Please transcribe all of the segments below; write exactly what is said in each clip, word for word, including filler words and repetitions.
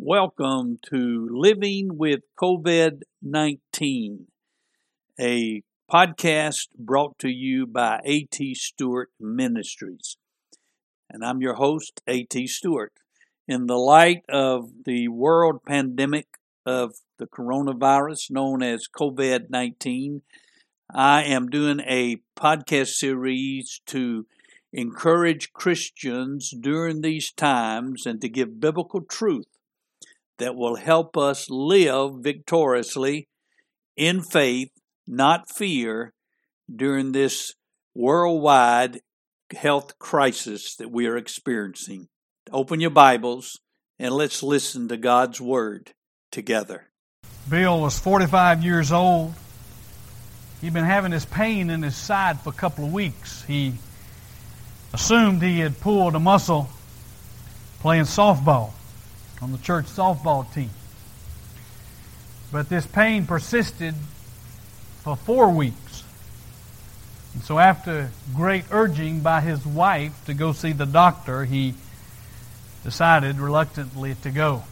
Welcome to Living with COVID nineteen, a podcast brought to you by A T Stewart Ministries. And I'm your host, A T Stewart. In the light of the world pandemic of the coronavirus known as COVID nineteen, I am doing a podcast series to encourage Christians during these times and to give biblical truth that will help us live victoriously in faith, not fear, during this worldwide health crisis that we are experiencing. Open your Bibles and let's listen to God's Word together. Bill was forty-five years old. He'd been having this pain in his side for a couple of weeks. He assumed he had pulled a muscle playing softball on the church softball team. But this pain persisted for four weeks. And so after great urging by his wife to go see the doctor, he decided reluctantly to go.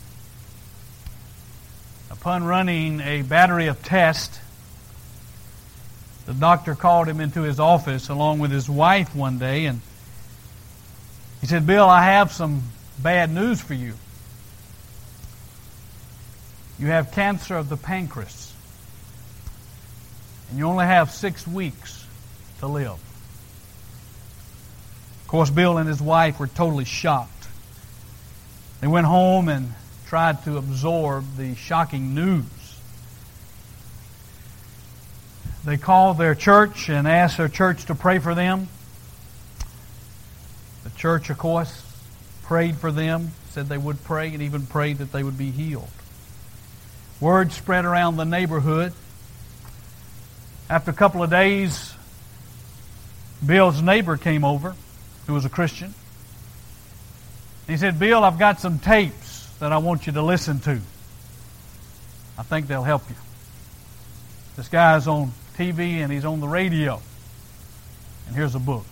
Upon running a battery of tests, the doctor called him into his office along with his wife one day, and he said, "Bill, I have some bad news for you. You have cancer of the pancreas, and you only have six weeks to live." Of course, Bill and his wife were totally shocked. They went home and tried to absorb the shocking news. They called their church and asked their church to pray for them. The church, of course, prayed for them, said they would pray, and even prayed that they would be healed. Word spread around the neighborhood. After a couple of days, Bill's neighbor came over, who was a Christian. He said, "Bill, I've got some tapes that I want you to listen to. I think they'll help you. This guy's on T V and he's on the radio. And here's a book."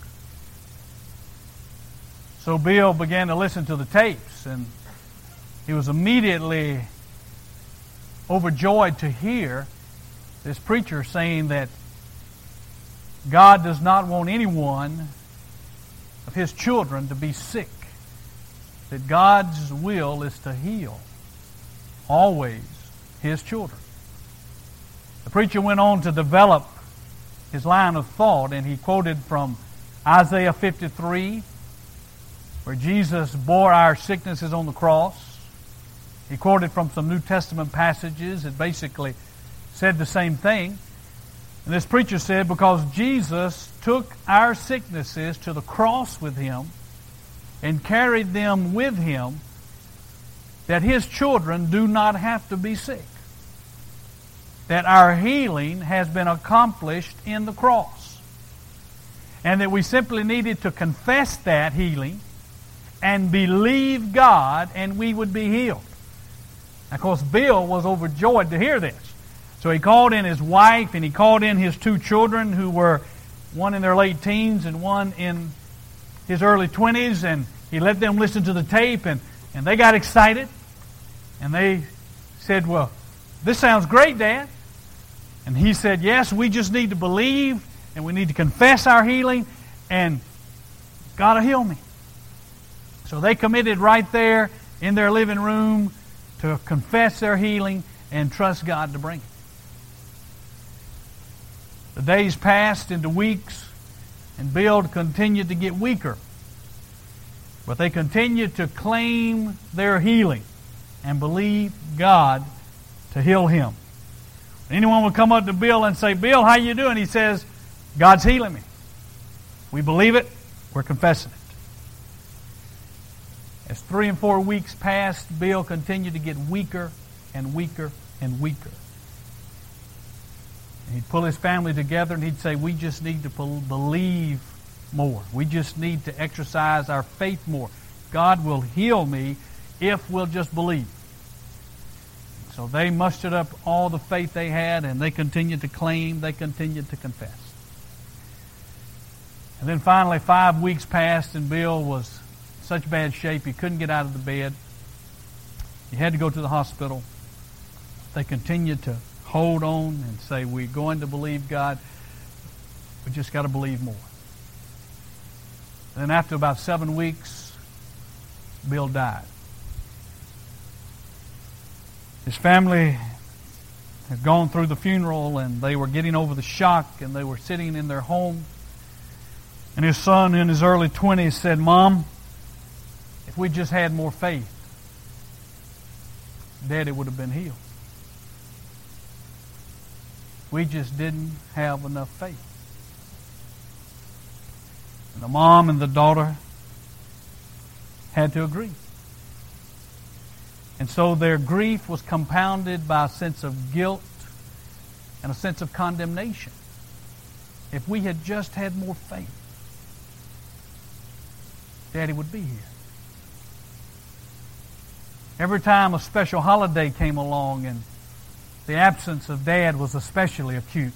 So Bill began to listen to the tapes, and he was immediately overjoyed to hear this preacher saying that God does not want anyone of His children to be sick. That God's will is to heal always His children. The preacher went on to develop his line of thought, and he quoted from Isaiah fifty-three, where Jesus bore our sicknesses on the cross. He quoted from some New Testament passages that basically said the same thing. And this preacher said, because Jesus took our sicknesses to the cross with Him and carried them with Him, that His children do not have to be sick. That our healing has been accomplished in the cross. And that we simply needed to confess that healing and believe God, and we would be healed. Of course, Bill was overjoyed to hear this. So he called in his wife, and he called in his two children, who were one in their late teens and one in his early twenties, and he let them listen to the tape, and, and they got excited. And they said, "Well, this sounds great, Dad." And he said, "Yes, we just need to believe, and we need to confess our healing, and God will heal me." So they committed right there in their living room to confess their healing and trust God to bring it. The days passed into weeks, and Bill continued to get weaker. But they continued to claim their healing and believe God to heal him. When anyone would come up to Bill and say, "Bill, how you doing?" He says, "God's healing me. We believe it. We're confessing it." As three and four weeks passed, Bill continued to get weaker and weaker and weaker. And he'd pull his family together and he'd say, "We just need to believe more. We just need to exercise our faith more. God will heal me if we'll just believe." So they mustered up all the faith they had, and they continued to claim, they continued to confess. And then finally, five weeks passed, and Bill was in such bad shape he couldn't get out of the bed. He had to go to the hospital. They continued to hold on and say, we're going to believe God. We just got to believe more. And then after about seven weeks, Bill died. His family had gone through the funeral, and they were getting over the shock, and they were sitting in their home. And his son in his early twenties said, Mom, if we just had more faith, Daddy would have been healed. We just didn't have enough faith. And the mom and the daughter had to agree. And so their grief was compounded by a sense of guilt and a sense of condemnation. If we had just had more faith, Daddy would be here. Every time a special holiday came along and the absence of Dad was especially acute,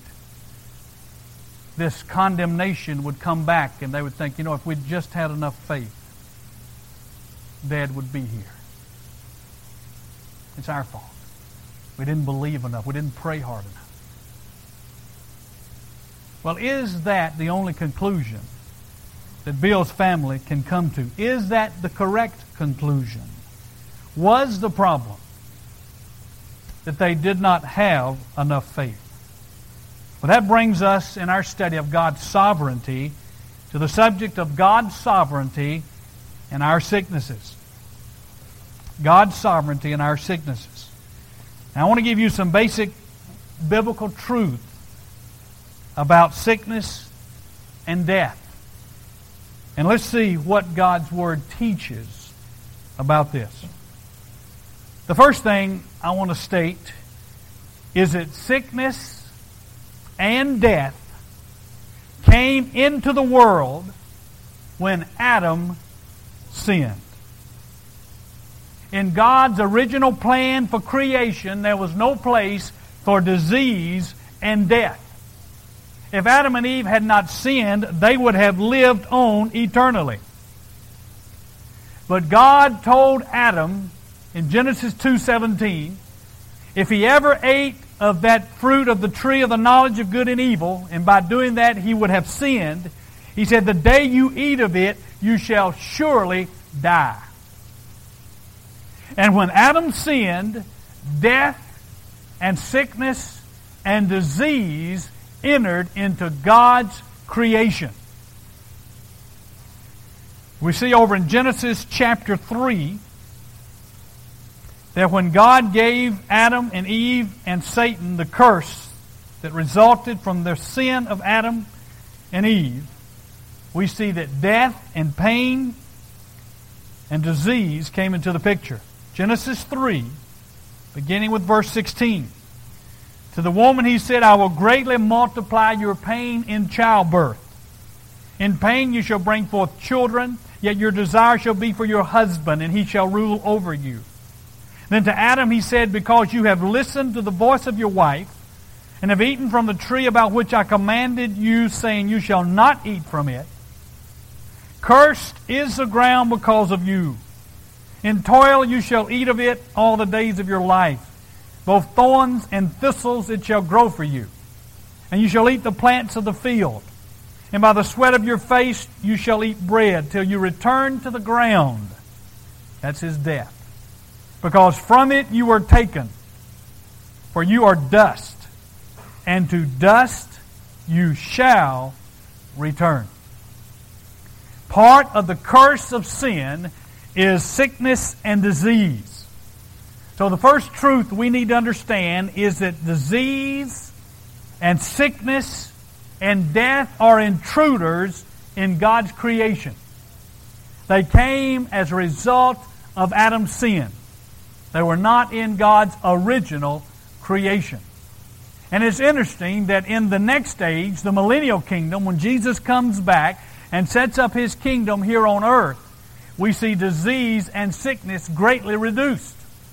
this condemnation would come back, and they would think, you know, if we'd just had enough faith, Dad would be here. It's our fault. We didn't believe enough. We didn't pray hard enough. Well, is that the only conclusion that Bill's family can come to? Is that the correct conclusion? Was the problem that they did not have enough faith? Well, that brings us in our study of God's sovereignty to the subject of God's sovereignty and our sicknesses. God's sovereignty and our sicknesses. Now, I want to give you some basic biblical truth about sickness and death. And let's see what God's Word teaches about this. The first thing I want to state is that sickness and death came into the world when Adam sinned. In God's original plan for creation, there was no place for disease and death. If Adam and Eve had not sinned, they would have lived on eternally. But God told Adam in Genesis two seventeen, if he ever ate of that fruit of the tree of the knowledge of good and evil, and by doing that he would have sinned, he said, the day you eat of it, you shall surely die. And when Adam sinned, death and sickness and disease entered into God's creation. We see over in Genesis chapter three that when God gave Adam and Eve and Satan the curse that resulted from the sin of Adam and Eve, we see that death and pain and disease came into the picture. Genesis three, beginning with verse sixteen. To the woman he said, I will greatly multiply your pain in childbirth. In pain you shall bring forth children, yet your desire shall be for your husband, and he shall rule over you. Then to Adam he said, because you have listened to the voice of your wife, and have eaten from the tree about which I commanded you, saying, you shall not eat from it, cursed is the ground because of you. In toil you shall eat of it all the days of your life. Both thorns and thistles it shall grow for you. And you shall eat the plants of the field. And by the sweat of your face you shall eat bread, till you return to the ground. That's his death. Because from it you were taken. For you are dust, and to dust you shall return. Part of the curse of sin is sickness and disease. So the first truth we need to understand is that disease and sickness and death are intruders in God's creation. They came as a result of Adam's sin. They were not in God's original creation. And it's interesting that in the next age, the millennial kingdom, when Jesus comes back and sets up His kingdom here on earth, we see disease and sickness greatly reduced.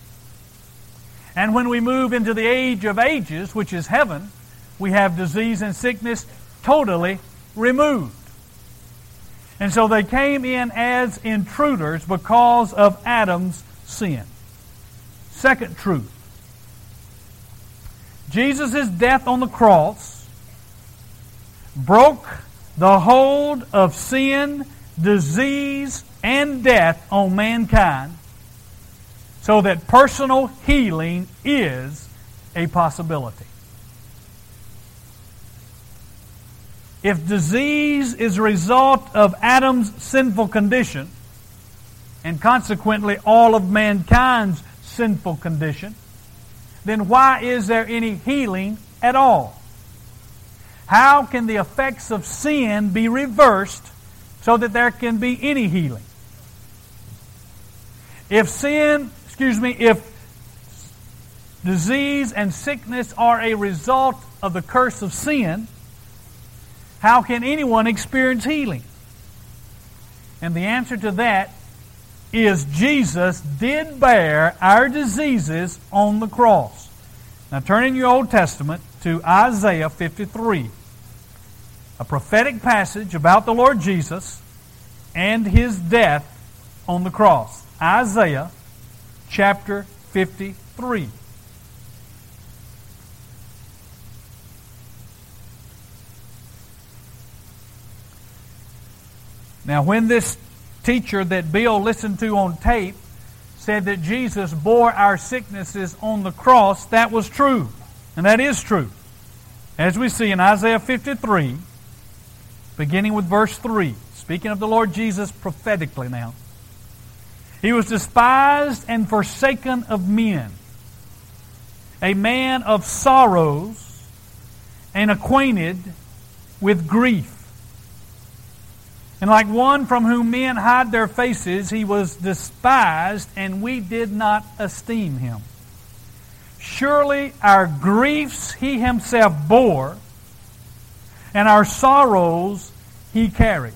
And when we move into the age of ages, which is heaven, we have disease and sickness totally removed. And so they came in as intruders because of Adam's sin. second truth. Jesus' death on the cross broke the hold of sin, disease, and death on mankind so that personal healing is a possibility. If disease is a result of Adam's sinful condition, and consequently all of mankind's sinful condition, then why is there any healing at all? How can the effects of sin be reversed so that there can be any healing? If sin, excuse me, if disease and sickness are a result of the curse of sin, how can anyone experience healing? And the answer to that is Jesus did bear our diseases on the cross. Now turn in your Old Testament to Isaiah fifty-three, a prophetic passage about the Lord Jesus and His death on the cross. Isaiah chapter fifty-three. Now when this teacher that Bill listened to on tape said that Jesus bore our sicknesses on the cross, that was true. And that is true. As we see in Isaiah fifty-three, beginning with verse three, speaking of the Lord Jesus prophetically now. He was despised and forsaken of men, a man of sorrows and acquainted with grief. And like one from whom men hide their faces, He was despised, and we did not esteem Him. Surely our griefs He Himself bore, and our sorrows He carried.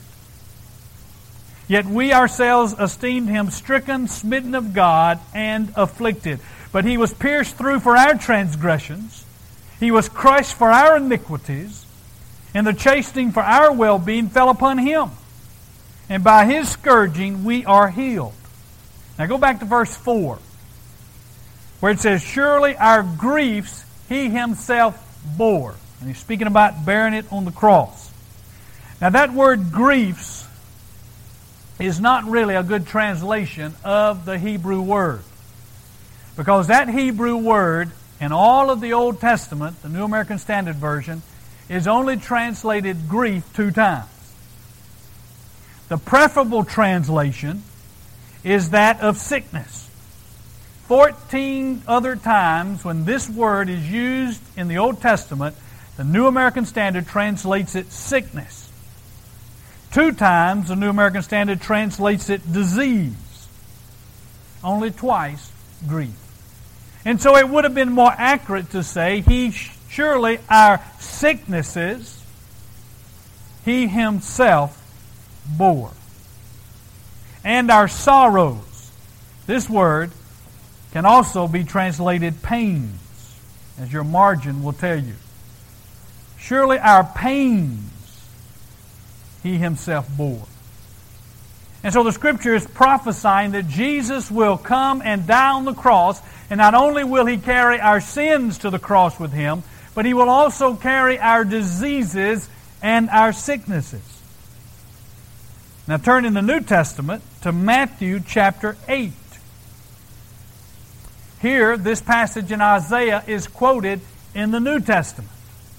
Yet we ourselves esteemed Him stricken, smitten of God, and afflicted. But He was pierced through for our transgressions. He was crushed for our iniquities, and the chastening for our well-being fell upon Him. And by His scourging we are healed. Now go back to verse four, where it says, surely our griefs He Himself bore. And He's speaking about bearing it on the cross. Now that word griefs is not really a good translation of the Hebrew word. Because that Hebrew word in all of the Old Testament, the New American Standard Version, is only translated grief two times. The preferable translation is that of sickness. Fourteen other times when this word is used in the Old Testament, the New American Standard translates it sickness. Two times the New American Standard translates it disease. Only twice grief. And so it would have been more accurate to say, He surely our sicknesses He Himself bore. And our sorrows. This word can also be translated pains, as your margin will tell you. Surely our pains He Himself bore. And so the Scripture is prophesying that Jesus will come and die on the cross, and not only will He carry our sins to the cross with Him, but He will also carry our diseases and our sicknesses. Now turn in the New Testament to Matthew chapter eight. Here, this passage in Isaiah is quoted in the New Testament.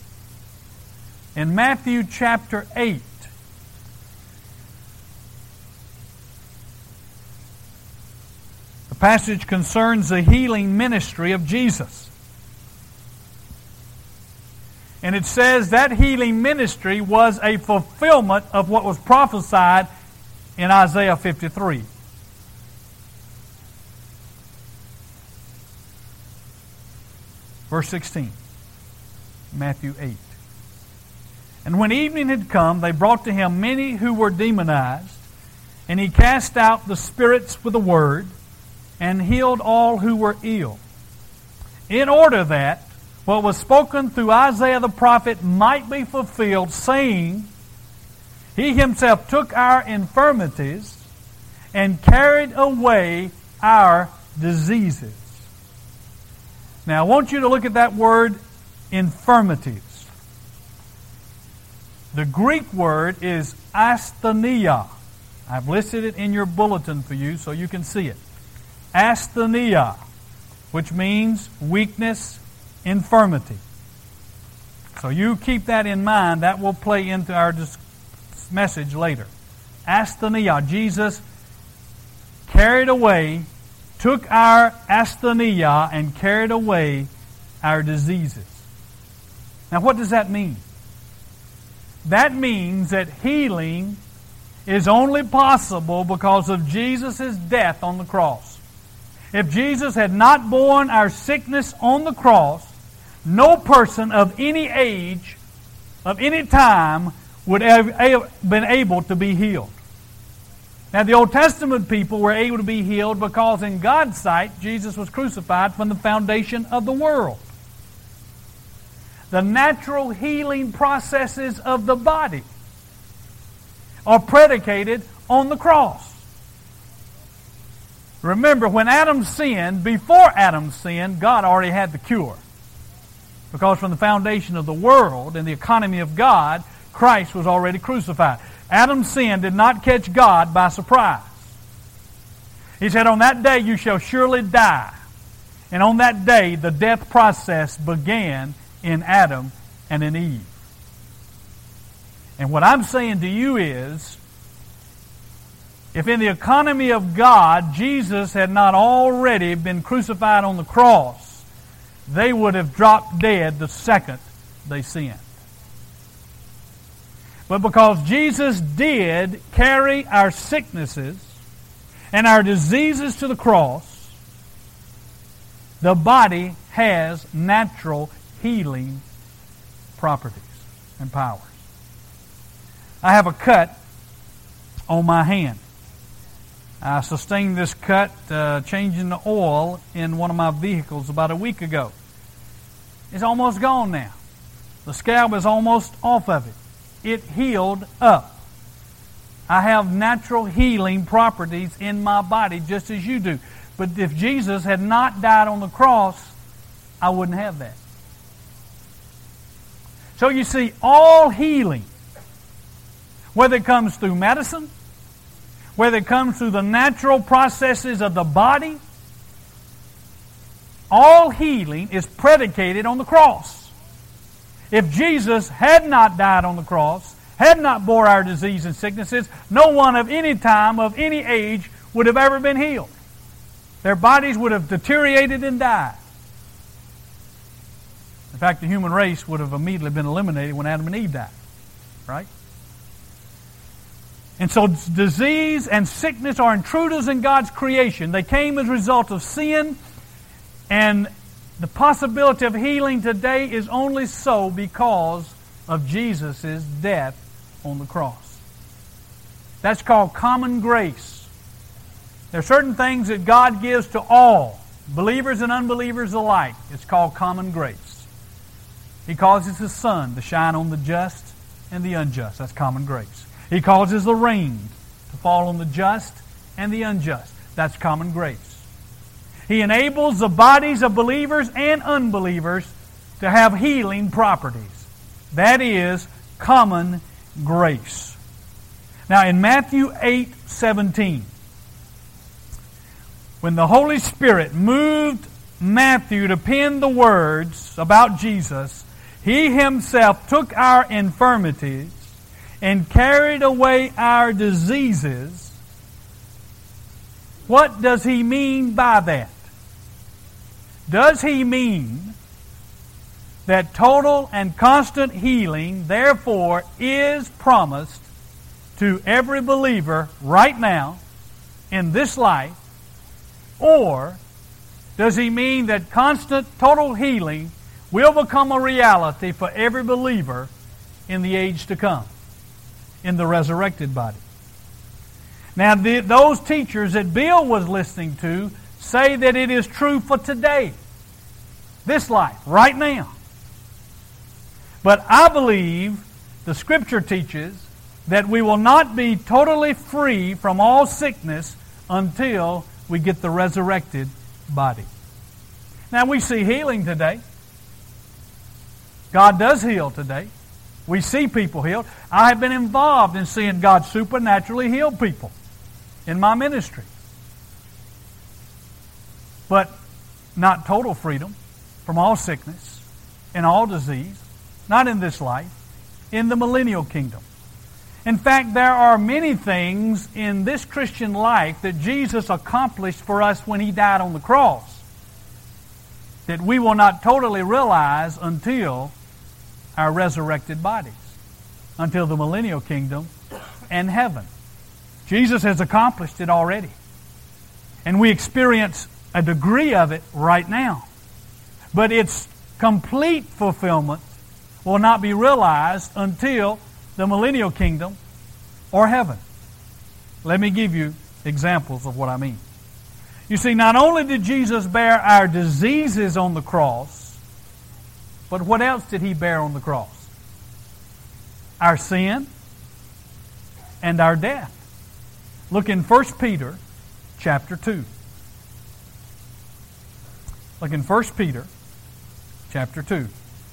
In Matthew chapter eight, the passage concerns the healing ministry of Jesus. And it says that healing ministry was a fulfillment of what was prophesied in Isaiah fifty-three. Verse sixteen, Matthew eight. And when evening had come, they brought to Him many who were demonized, and He cast out the spirits with a word, and healed all who were ill, in order that what was spoken through Isaiah the prophet might be fulfilled, saying, He Himself took our infirmities and carried away our diseases. Now I want you to look at that word infirmities. The Greek word is asthenia. I've listed it in your bulletin for you so you can see it. Asthenia, which means weakness, infirmity. So you keep that in mind. That will play into our message later. Asthenia. Jesus carried away, took our asthenia and carried away our diseases. Now what does that mean? That means that healing is only possible because of Jesus' death on the cross. If Jesus had not borne our sickness on the cross, no person of any age, of any time, would have been able to be healed. Now, the Old Testament people were able to be healed because in God's sight, Jesus was crucified from the foundation of the world. The natural healing processes of the body are predicated on the cross. Remember, when Adam sinned, before Adam sinned, God already had the cure. Because from the foundation of the world and the economy of God, Christ was already crucified. Adam's sin did not catch God by surprise. He said, on that day you shall surely die. And on that day the death process began in Adam and in Eve. And what I'm saying to you is, if in the economy of God Jesus had not already been crucified on the cross, they would have dropped dead the second they sinned. But because Jesus did carry our sicknesses and our diseases to the cross, the body has natural healing properties and powers. I have a cut on my hand. I sustained this cut uh, changing the oil in one of my vehicles about a week ago. It's almost gone now. The scab is almost off of it. It healed up. I have natural healing properties in my body just as you do. But if Jesus had not died on the cross, I wouldn't have that. So you see, all healing, whether it comes through medicine, whether it comes through the natural processes of the body, all healing is predicated on the cross. If Jesus had not died on the cross, had not bore our disease and sicknesses, no one of any time, of any age, would have ever been healed. Their bodies would have deteriorated and died. In fact, the human race would have immediately been eliminated when Adam and Eve died. Right? And so disease and sickness are intruders in God's creation. They came as a result of sin, and the possibility of healing today is only so because of Jesus' death on the cross. That's called common grace. There are certain things that God gives to all, believers and unbelievers alike. It's called common grace. He causes His sun to shine on the just and the unjust. That's common grace. He causes the rain to fall on the just and the unjust. That's common grace. He enables the bodies of believers and unbelievers to have healing properties. That is common grace. Now in Matthew eight seventeen, when the Holy Spirit moved Matthew to pen the words about Jesus, He Himself took our infirmities and carried away our diseases. What does He mean by that? Does He mean that total and constant healing, therefore, is promised to every believer right now in this life? Or does He mean that constant, total healing will become a reality for every believer in the age to come, in the resurrected body? Now, the, those teachers that Bill was listening to say that it is true for today, this life, right now. But I believe the Scripture teaches that we will not be totally free from all sickness until we get the resurrected body. Now we see healing today. God does heal today. We see people healed. I have been involved in seeing God supernaturally heal people in my ministry. But not total freedom from all sickness and all disease. Not in this life. In the millennial kingdom. In fact, there are many things in this Christian life that Jesus accomplished for us when He died on the cross that we will not totally realize until our resurrected bodies, until the millennial kingdom and heaven. Jesus has accomplished it already. And we experience a degree of it right now. But its complete fulfillment will not be realized until the millennial kingdom or heaven. Let me give you examples of what I mean. You see, not only did Jesus bear our diseases on the cross, but what else did He bear on the cross? Our sin and our death. Look in First Peter chapter two. Look in First Peter chapter two.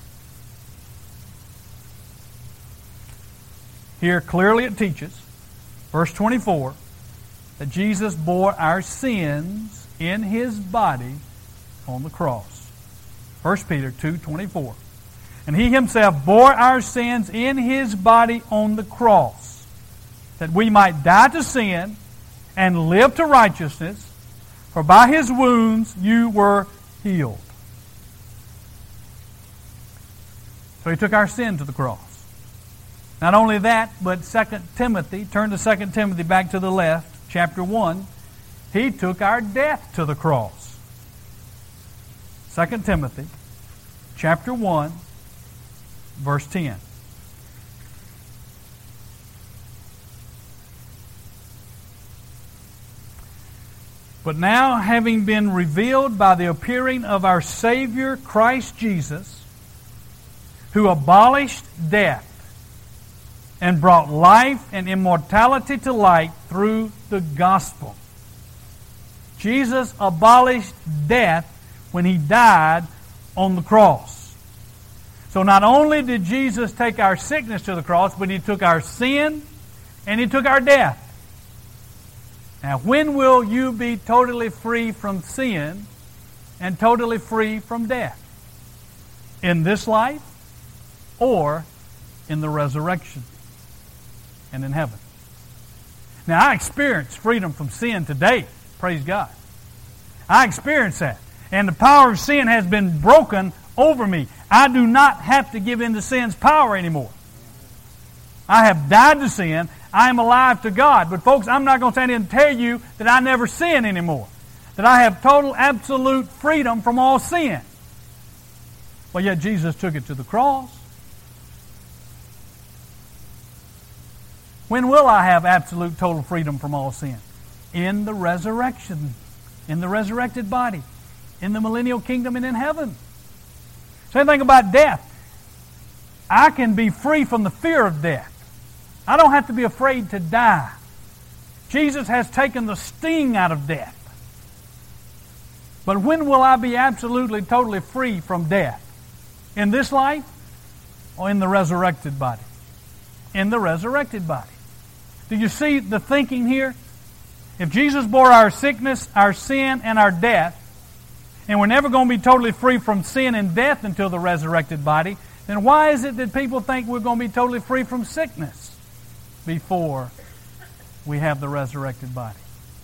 Here clearly it teaches, verse twenty-four, that Jesus bore our sins in His body on the cross. First Peter two twenty-four. And He Himself bore our sins in His body on the cross, that we might die to sin and live to righteousness, for by His wounds you were healed. So He took our sin to the cross. Not only that, but Second Timothy, turn to Second Timothy back to the left, chapter one, He took our death to the cross. Second Timothy, chapter one, verse ten. But now, having been revealed by the appearing of our Savior Christ Jesus, who abolished death and brought life and immortality to light through the gospel. Jesus abolished death when He died on the cross. So not only did Jesus take our sickness to the cross, but He took our sin and He took our death. Now, when will you be totally free from sin and totally free from death? In this life or in the resurrection and in heaven? Now, I experience freedom from sin today. Praise God. I experience that. And the power of sin has been broken over me. I do not have to give in to sin's power anymore. I have died to sin. I am alive to God. But folks, I'm not going to stand here and tell you that I never sin anymore. That I have total, absolute freedom from all sin. Well, yet Jesus took it to the cross. When will I have absolute, total freedom from all sin? In the resurrection. In the resurrected body. In the millennial kingdom and in heaven. Same thing about death. I can be free from the fear of death. I don't have to be afraid to die. Jesus has taken the sting out of death. But when will I be absolutely, totally free from death? In this life or in the resurrected body? In the resurrected body. Do you see the thinking here? If Jesus bore our sickness, our sin, and our death, and we're never going to be totally free from sin and death until the resurrected body, then why is it that people think we're going to be totally free from sickness before we have the resurrected body?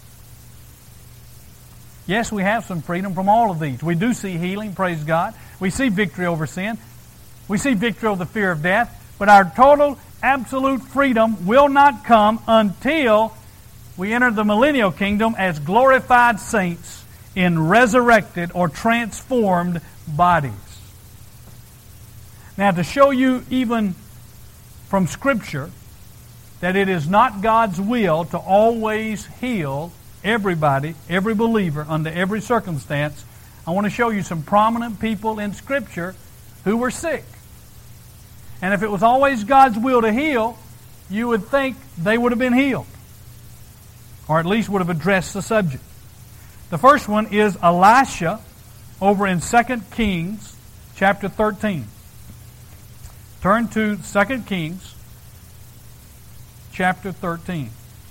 Yes, we have some freedom from all of these. We do see healing, praise God. We see victory over sin. We see victory over the fear of death. But our total, absolute freedom will not come until we enter the millennial kingdom as glorified saints in resurrected or transformed bodies. Now, to show you even from Scripture that it is not God's will to always heal everybody, every believer, under every circumstance, I want to show you some prominent people in Scripture who were sick. And if it was always God's will to heal, you would think they would have been healed. Or at least would have addressed the subject. The first one is Elisha, over in Second Kings chapter thirteen. Turn to Second Kings chapter thirteen.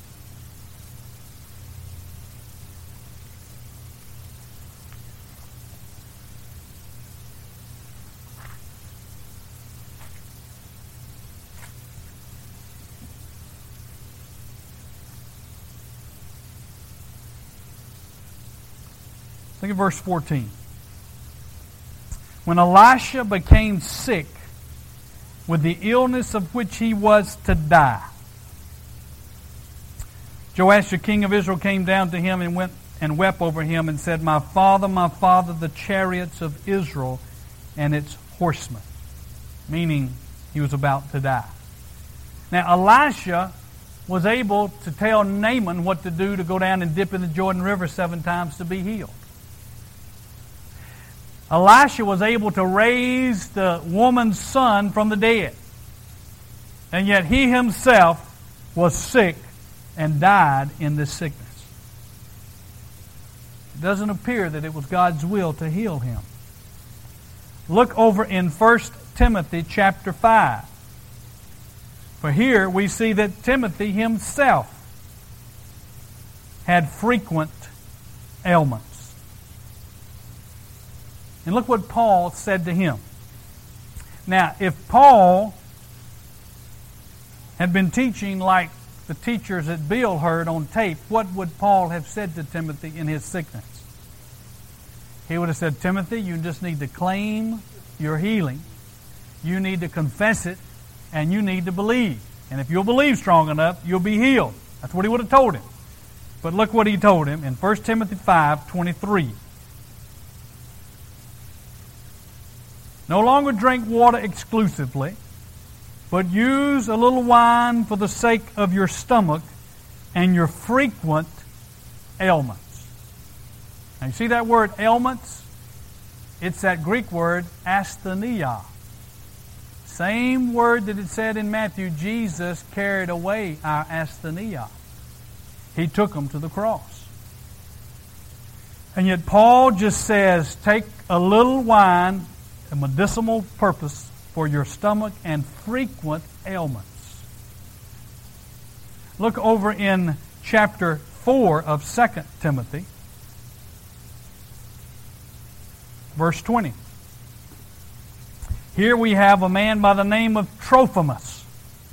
Look at verse fourteen. When Elisha became sick with the illness of which he was to die, Joash, the king of Israel, came down to him and went and wept over him and said, "My father, my father, the chariots of Israel and its horsemen." Meaning he was about to die. Now Elisha was able to tell Naaman what to do to go down and dip in the Jordan River seven times to be healed. Elisha was able to raise the woman's son from the dead. And yet he himself was sick and died in this sickness. It doesn't appear that it was God's will to heal him. Look over in First Timothy chapter five. For here we see that Timothy himself had frequent ailments. And look what Paul said to him. Now, if Paul had been teaching like the teachers that Bill heard on tape, what would Paul have said to Timothy in his sickness? He would have said, "Timothy, you just need to claim your healing. You need to confess it, and you need to believe. And if you'll believe strong enough, you'll be healed." That's what he would have told him. But look what he told him in First Timothy five twenty-three. "No longer drink water exclusively, but use a little wine for the sake of your stomach and your frequent ailments." Now you see that word ailments? It's that Greek word asthenia. Same word that it said in Matthew, Jesus carried away our asthenia. He took them to the cross. And yet Paul just says, take a little wine, a medicinal purpose for your stomach and frequent ailments. Look over in chapter four of Second Timothy, verse twenty. Here we have a man by the name of Trophimus.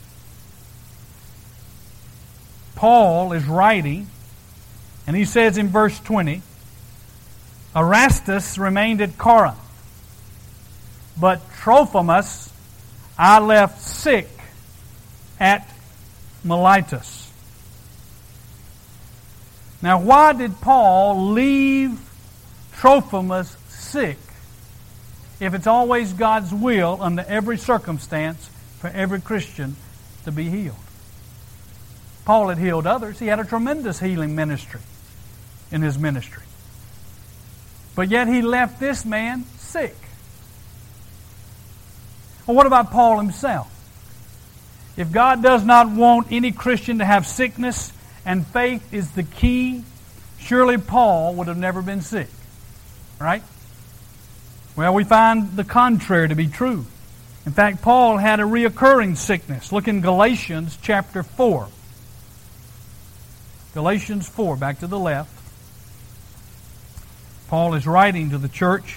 Paul is writing, and he says in verse twenty, "Erastus remained at Corinth, but Trophimus I left sick at Miletus." Now, why did Paul leave Trophimus sick if it's always God's will under every circumstance for every Christian to be healed? Paul had healed others. He had a tremendous healing ministry in his ministry. But yet he left this man sick. Well, what about Paul himself? If God does not want any Christian to have sickness and faith is the key, surely Paul would have never been sick. Right? Well, we find the contrary to be true. In fact, Paul had a reoccurring sickness. Look in Galatians chapter four. Galatians four, back to the left. Paul is writing to the church.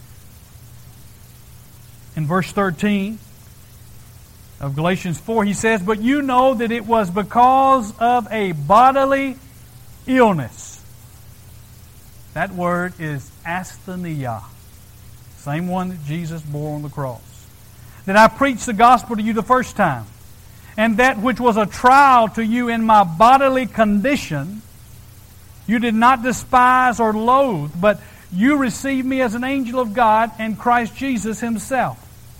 In verse thirteen of Galatians four, he says, "But you know that it was because of a bodily illness." That word is asthenia. Same one that Jesus bore on the cross. "That I preached the gospel to you the first time. And that which was a trial to you in my bodily condition, you did not despise or loathe, but you received me as an angel of God and Christ Jesus Himself."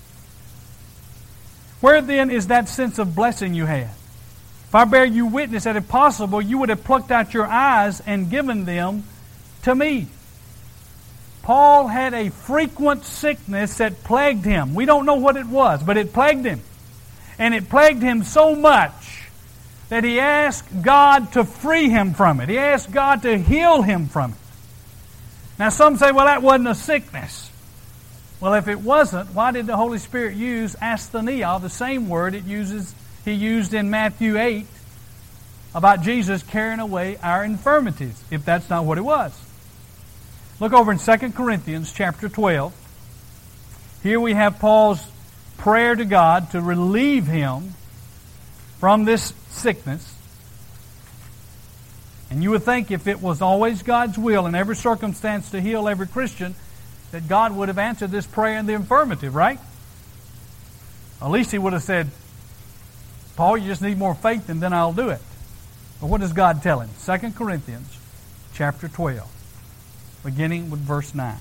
Where then is that sense of blessing you had? If I bear you witness that if possible, you would have plucked out your eyes and given them to me. Paul had a frequent sickness that plagued him. We don't know what it was, but it plagued him. And it plagued him so much that he asked God to free him from it. He asked God to heal him from it. Now some say, well, that wasn't a sickness. Well, if it wasn't, why did the Holy Spirit use asthenia, the same word it uses He used in Matthew eight about Jesus carrying away our infirmities, if that's not what it was? Look over in Second Corinthians chapter twelve. Here we have Paul's prayer to God to relieve him from this sickness. And you would think if it was always God's will in every circumstance to heal every Christian, that God would have answered this prayer in the affirmative, right? At least He would have said, Paul, you just need more faith and then I'll do it. But what does God tell him? Second Corinthians chapter twelve, beginning with verse nine.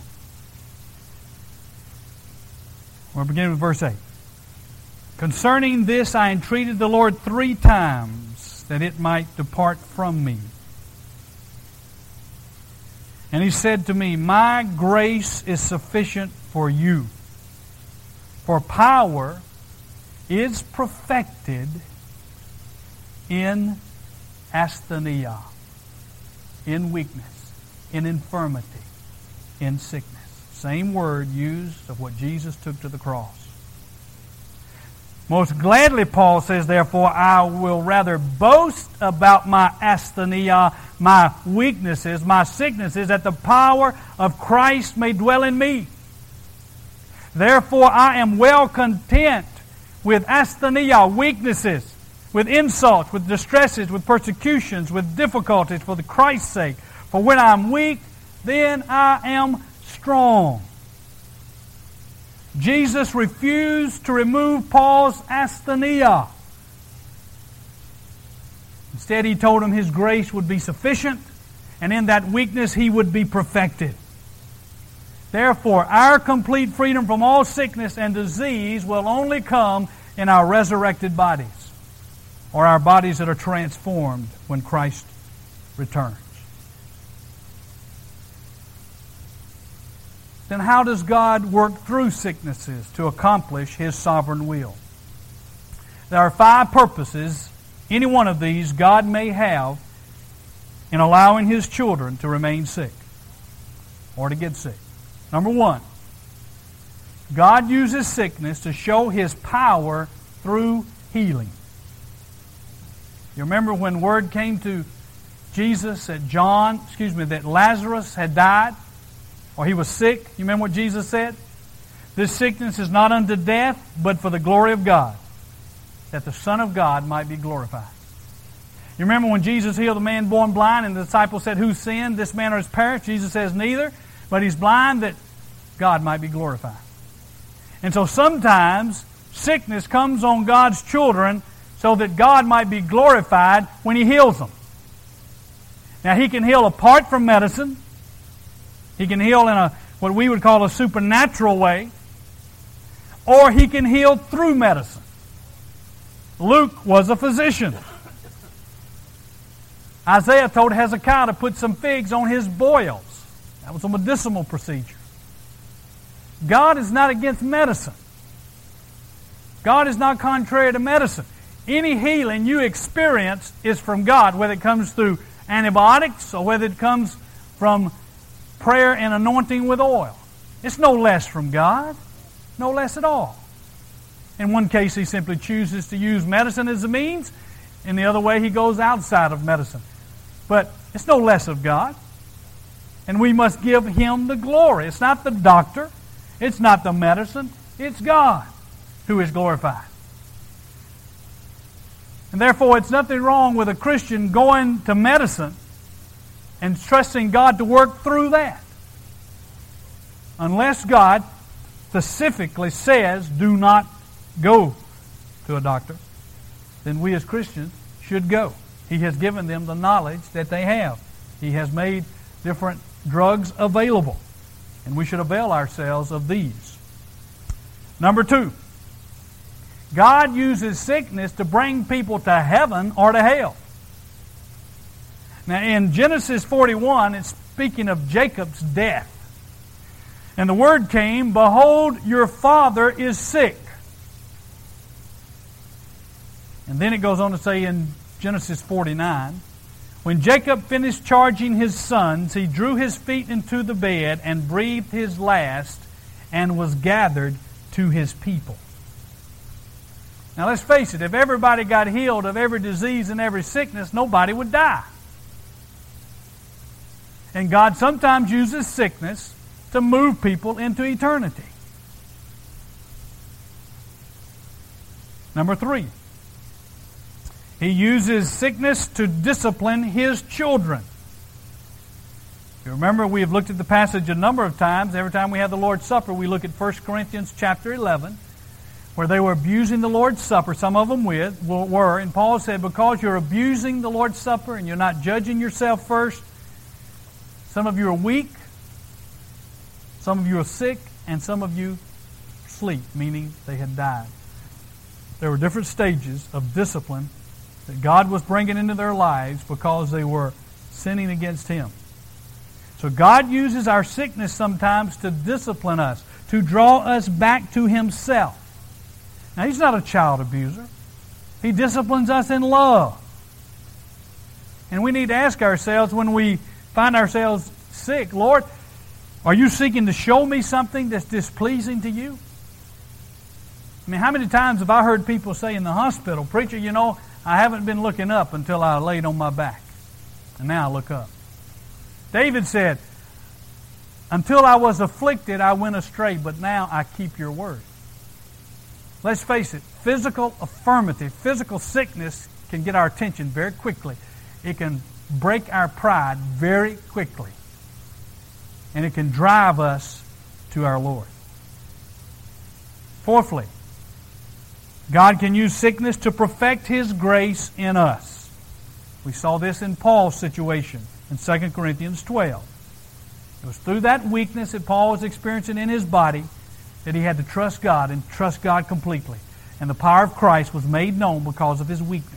We're beginning with verse eight. Concerning this I entreated the Lord three times that it might depart from me. And He said to me, my grace is sufficient for you, for power is perfected in asthenia, in weakness, in infirmity, in sickness. Same word used of what Jesus took to the cross. Most gladly, Paul says, therefore, I will rather boast about my asthenia, my weaknesses, my sicknesses, that the power of Christ may dwell in me. Therefore, I am well content with asthenia, weaknesses, with insults, with distresses, with persecutions, with difficulties for the Christ's sake. For when I'm weak, then I am strong. Jesus refused to remove Paul's asthenia. Instead, He told him His grace would be sufficient, and in that weakness He would be perfected. Therefore, our complete freedom from all sickness and disease will only come in our resurrected bodies, or our bodies that are transformed when Christ returns. Then how does God work through sicknesses to accomplish His sovereign will? There are five purposes, any one of these God may have in allowing His children to remain sick or to get sick. Number one, God uses sickness to show His power through healing. You remember when word came to Jesus that John, excuse me, that Lazarus had died? Or he was sick. You remember what Jesus said? This sickness is not unto death, but for the glory of God, that the Son of God might be glorified. You remember when Jesus healed the man born blind and the disciples said, who sinned, this man or his parents? Jesus says, neither, but he's blind that God might be glorified. And so sometimes sickness comes on God's children so that God might be glorified when He heals them. Now He can heal apart from medicine. He can heal in a what we would call a supernatural way, or He can heal through medicine. Luke was a physician. Isaiah told Hezekiah to put some figs on his boils. That was a medicinal procedure. God is not against medicine. God is not contrary to medicine. Any healing you experience is from God, whether it comes through antibiotics or whether it comes from prayer and anointing with oil. It's no less from God. No less at all. In one case, He simply chooses to use medicine as a means. In the other way, He goes outside of medicine. But it's no less of God. And we must give Him the glory. It's not the doctor. It's not the medicine. It's God who is glorified. And therefore, it's nothing wrong with a Christian going to medicine and trusting God to work through that. Unless God specifically says, do not go to a doctor, then we as Christians should go. He has given them the knowledge that they have. He has made different drugs available, and we should avail ourselves of these. Number two, God uses sickness to bring people to heaven or to hell. Now in Genesis forty-one, it's speaking of Jacob's death. And the word came, behold, your father is sick. And then it goes on to say in Genesis forty-nine, When Jacob finished charging his sons, he drew his feet into the bed and breathed his last and was gathered to his people. Now let's face it, if everybody got healed of every disease and every sickness, nobody would die. And God sometimes uses sickness to move people into eternity. Number three, He uses sickness to discipline His children. You remember, we have looked at the passage a number of times. Every time we have the Lord's Supper, we look at First Corinthians chapter eleven, where they were abusing the Lord's Supper. Some of them with, were. And Paul said, because you're abusing the Lord's Supper and you're not judging yourself first, some of you are weak, some of you are sick, and some of you sleep, meaning they had died. There were different stages of discipline that God was bringing into their lives because they were sinning against Him. So God uses our sickness sometimes to discipline us, to draw us back to Himself. Now, He's not a child abuser. He disciplines us in love. And we need to ask ourselves when we find ourselves sick, Lord, are You seeking to show me something that's displeasing to You? I mean, how many times have I heard people say in the hospital, preacher, you know, I haven't been looking up until I laid on my back. And now I look up. David said, until I was afflicted, I went astray, but now I keep Your word. Let's face it, physical affirmative, physical sickness can get our attention very quickly. It can break our pride very quickly. And it can drive us to our Lord. Fourthly, God can use sickness to perfect His grace in us. We saw this in Paul's situation in Second Corinthians twelve. It was through that weakness that Paul was experiencing in his body that he had to trust God and trust God completely. And the power of Christ was made known because of his weakness.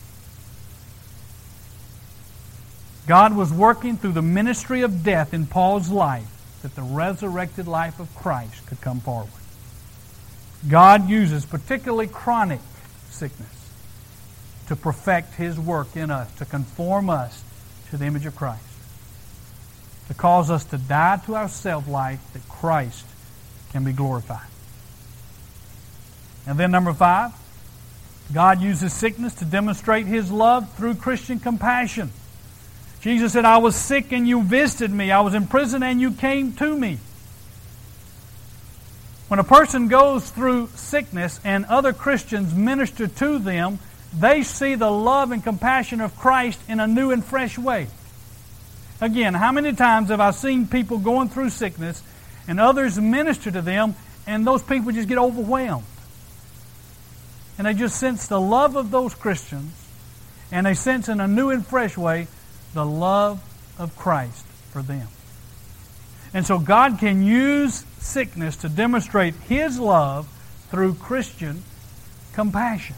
God was working through the ministry of death in Paul's life that the resurrected life of Christ could come forward. God uses particularly chronic sickness to perfect His work in us, to conform us to the image of Christ, to cause us to die to our self-life that Christ can be glorified. And then number five, God uses sickness to demonstrate His love through Christian compassion. Jesus said, I was sick and You visited me. I was in prison and You came to me. When a person goes through sickness and other Christians minister to them, they see the love and compassion of Christ in a new and fresh way. Again, how many times have I seen people going through sickness and others minister to them and those people just get overwhelmed? And they just sense the love of those Christians, and they sense in a new and fresh way the love of Christ for them. And so God can use sickness to demonstrate His love through Christian compassion.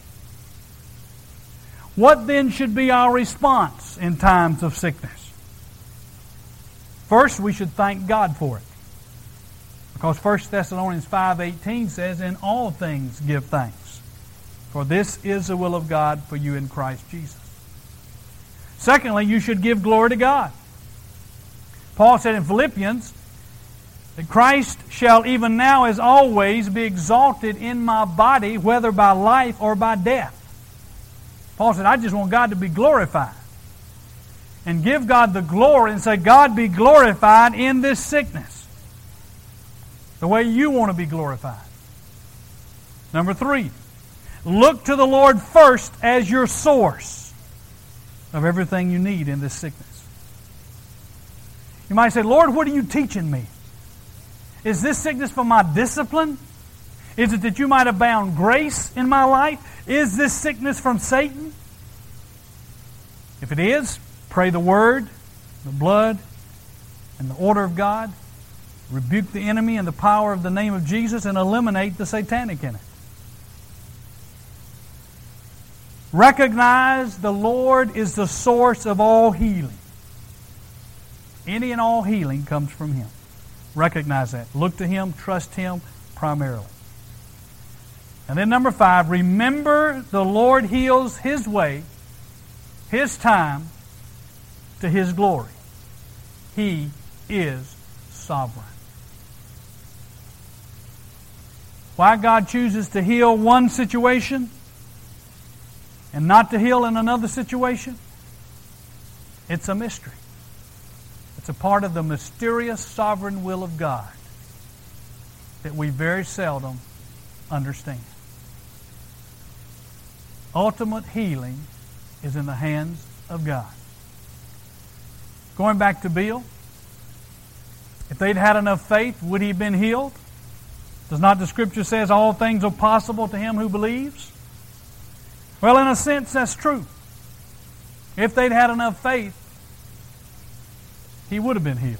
What then should be our response in times of sickness? First, we should thank God for it. Because First Thessalonians five eighteen says, in all things give thanks, for this is the will of God for you in Christ Jesus. Secondly, you should give glory to God. Paul said in Philippians that Christ shall even now as always be exalted in my body, whether by life or by death. Paul said, I just want God to be glorified. And give God the glory and say, God be glorified in this sickness. The way You want to be glorified. Number three, look to the Lord first as your source of everything you need in this sickness. You might say, Lord, what are You teaching me? Is this sickness for my discipline? Is it that You might abound grace in my life? Is this sickness from Satan? If it is, pray the Word, the blood, and the order of God. Rebuke the enemy in the power of the name of Jesus and eliminate the satanic in it. Recognize the Lord is the source of all healing. Any and all healing comes from Him. Recognize that. Look to Him, trust Him primarily. And then number five, remember the Lord heals His way, His time, to His glory. He is sovereign. Why God chooses to heal one situation and not to heal in another situation? It's a mystery. It's a part of the mysterious sovereign will of God that we very seldom understand. Ultimate healing is in the hands of God. Going back to Bill, if they'd had enough faith, would he have been healed? Does not the Scripture says all things are possible to him who believes? Well, in a sense, that's true. If they'd had enough faith, he would have been healed.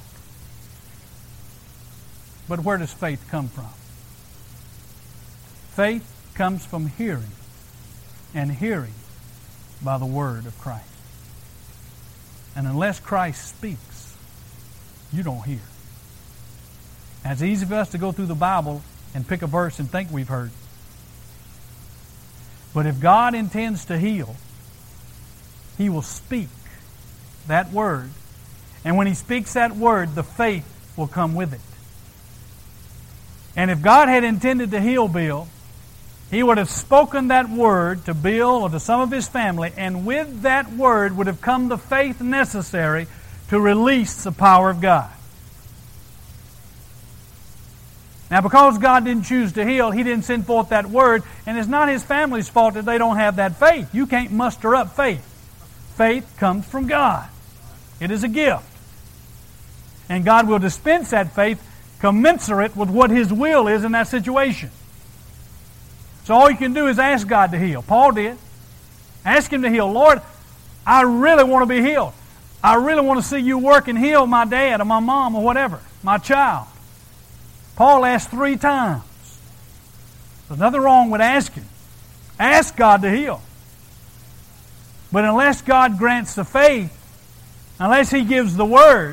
But where does faith come from? Faith comes from hearing, and hearing by the Word of Christ. And unless Christ speaks, you don't hear. And it's easy for us to go through the Bible and pick a verse and think we've heard. But if God intends to heal, He will speak that word. And when He speaks that word, the faith will come with it. And if God had intended to heal Bill, He would have spoken that word to Bill or to some of his family, and with that word would have come the faith necessary to release the power of God. Now, because God didn't choose to heal, He didn't send forth that word, and it's not His family's fault that they don't have that faith. You can't muster up faith. Faith comes from God. It is a gift. And God will dispense that faith commensurate with what His will is in that situation. So all you can do is ask God to heal. Paul did. Ask Him to heal. Lord, I really want to be healed. I really want to see You work and heal my dad or my mom or whatever, my child. Paul asked three times. There's nothing wrong with asking. Ask God to heal. But unless God grants the faith, unless He gives the word,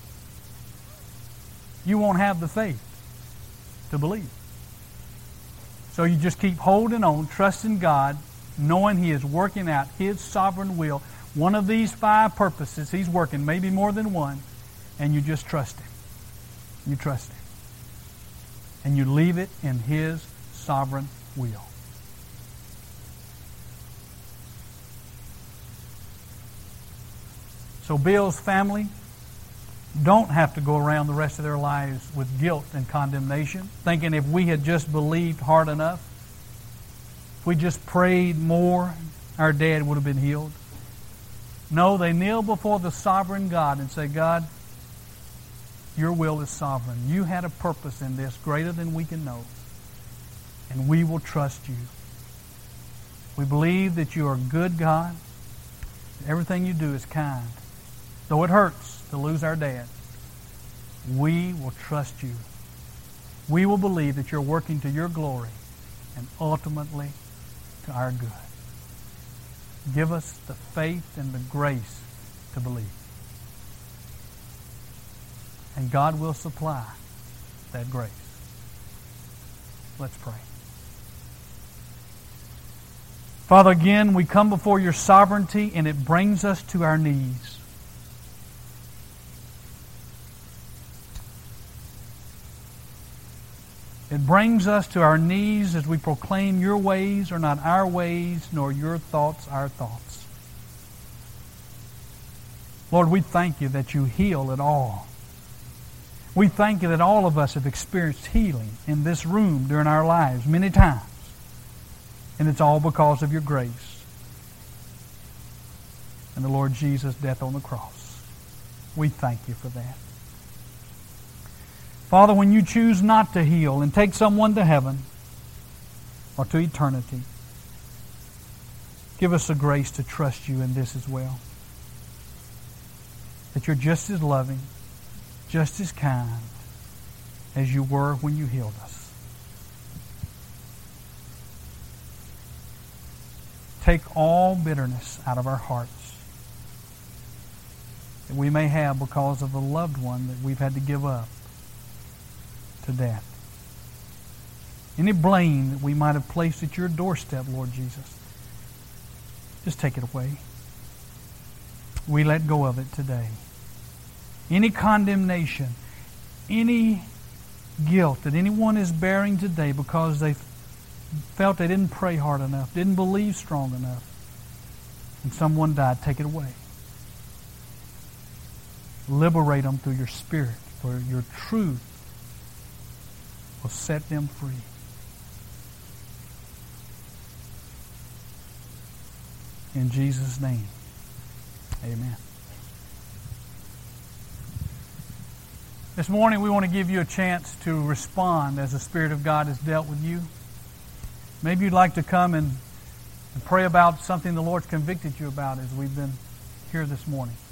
you won't have the faith to believe. So you just keep holding on, trusting God, knowing He is working out His sovereign will. One of these five purposes He's working, maybe more than one, and you just trust Him. You trust Him. And you leave it in His sovereign will. So Bill's family don't have to go around the rest of their lives with guilt and condemnation, thinking if we had just believed hard enough, if we just prayed more, our dad would have been healed. No, they kneel before the sovereign God and say, God, Your will is sovereign. You had a purpose in this greater than we can know. And we will trust You. We believe that You are a good God. Everything You do is kind. Though it hurts to lose our dad, we will trust You. We will believe that You're working to Your glory and ultimately to our good. Give us the faith and the grace to believe. And God will supply that grace. Let's pray. Father, again, we come before Your sovereignty, and it brings us to our knees. It brings us to our knees as we proclaim Your ways are not our ways, nor Your thoughts our thoughts. Lord, we thank You that You heal it all. We thank You that all of us have experienced healing in this room during our lives many times. And it's all because of Your grace and the Lord Jesus' death on the cross. We thank You for that. Father, when You choose not to heal and take someone to heaven or to eternity, give us the grace to trust You in this as well. That You're just as loving, just as kind as You were when You healed us. Take all bitterness out of our hearts that we may have because of a loved one that we've had to give up to death. Any blame that we might have placed at Your doorstep, Lord Jesus, just take it away. we let go of it today. Any condemnation, any guilt that anyone is bearing today because they felt they didn't pray hard enough, didn't believe strong enough, and someone died, take it away. Liberate them through your Spirit, for your truth will set them free. In Jesus' name, amen. This morning we want to give you a chance to respond as the Spirit of God has dealt with you. Maybe you'd like to come and, and pray about something the Lord's convicted you about as we've been here this morning.